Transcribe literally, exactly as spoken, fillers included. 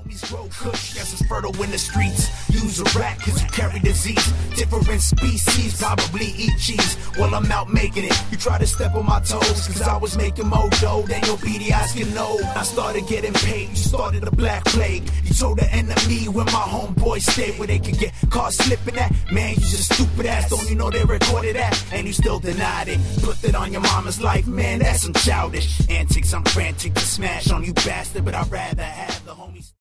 homies grow kush, yes, it's fertile in the streets. Use a rat cause you carry disease. Different species probably eat cheese while I'm out making it. You try to step on my toes cause I was making more dough than your beady eyes can know. I started getting paid, you started a black plague. You told the enemy where my homeboys stayed, where they could get caught slipping at. Man, you just stupid ass, don't you know they recorded that? And you still denied it. Put that on your mama's life, man, that's some childish antics. I'm frantic to smash on you bastard, but I'd rather have the homies.